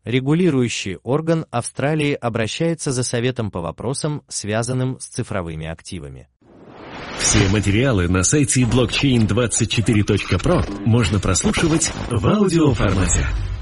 Регулирующий орган Австралии обращается за советом по вопросам, связанным с цифровыми активами. Все материалы на сайте blockchain24.pro можно прослушивать в аудиоформате.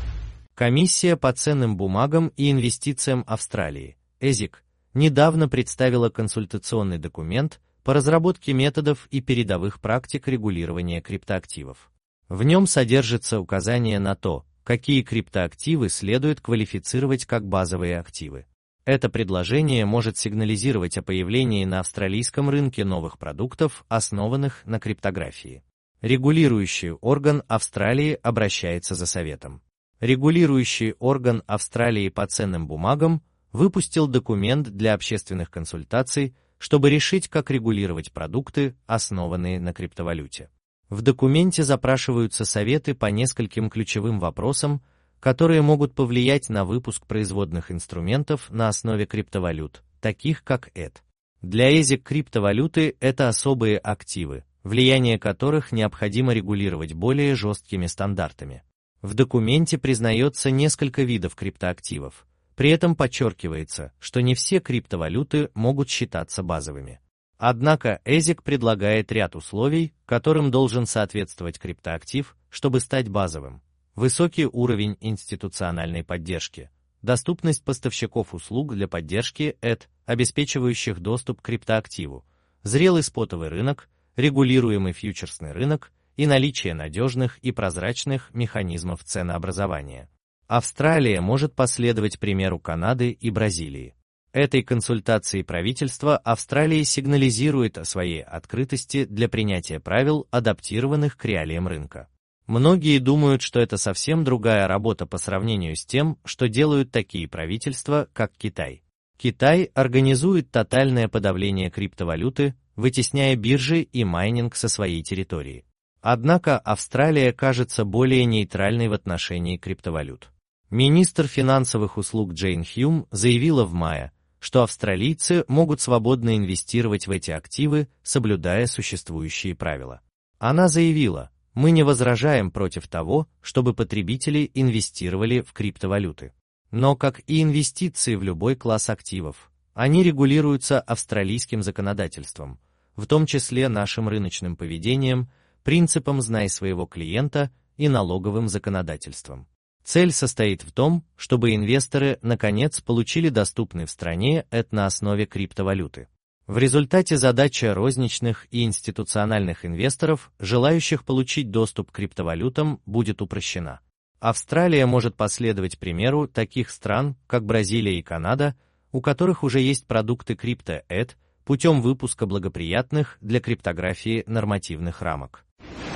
Комиссия по ценным бумагам и инвестициям Австралии, ASIC, недавно представила консультационный документ по разработке методов и передовых практик регулирования криптоактивов. В нем содержится указание на то, какие криптоактивы следует квалифицировать как базовые активы. Это предложение может сигнализировать о появлении на австралийском рынке новых продуктов, основанных на криптографии. Регулирующий орган Австралии обращается за советом. Регулирующий орган Австралии по ценным бумагам выпустил документ для общественных консультаций, чтобы решить, как регулировать продукты, основанные на криптовалюте. В документе запрашиваются советы по нескольким ключевым вопросам, которые могут повлиять на выпуск производных инструментов на основе криптовалют, таких как ETH. Для ASIC криптовалюты это особые активы, влияние которых необходимо регулировать более жесткими стандартами. В документе признается несколько видов криптоактивов, при этом подчеркивается, что не все криптовалюты могут считаться базовыми. Однако ASIC предлагает ряд условий, которым должен соответствовать криптоактив, чтобы стать базовым. Высокий уровень институциональной поддержки, доступность поставщиков услуг для поддержки ETH, обеспечивающих доступ к криптоактиву, зрелый спотовый рынок, регулируемый фьючерсный рынок и наличие надежных и прозрачных механизмов ценообразования. Австралия может последовать примеру Канады и Бразилии. Этой консультации правительство Австралии сигнализирует о своей открытости для принятия правил, адаптированных к реалиям рынка. Многие думают, что это совсем другая работа по сравнению с тем, что делают такие правительства, как Китай. Китай организует тотальное подавление криптовалюты, вытесняя биржи и майнинг со своей территории. Однако Австралия кажется более нейтральной в отношении криптовалют. Министр финансовых услуг Джейн Хьюм заявила в мае, что австралийцы могут свободно инвестировать в эти активы, соблюдая существующие правила. Она заявила: «Мы не возражаем против того, чтобы потребители инвестировали в криптовалюты. Но, как и инвестиции в любой класс активов, они регулируются австралийским законодательством, в том числе нашим рыночным поведением, принципом «знай своего клиента» и налоговым законодательством». Цель состоит в том, чтобы инвесторы, наконец, получили доступный в стране ETH на основе криптовалюты. В результате задача розничных и институциональных инвесторов, желающих получить доступ к криптовалютам, будет упрощена. Австралия может последовать примеру таких стран, как Бразилия и Канада, у которых уже есть продукты крипто-ETH, путем выпуска благоприятных для криптографии нормативных рамок.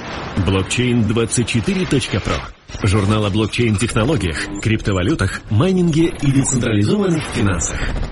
Blockchain24.pro. Журнал о блокчейн-технологиях, криптовалютах, майнинге и децентрализованных финансах.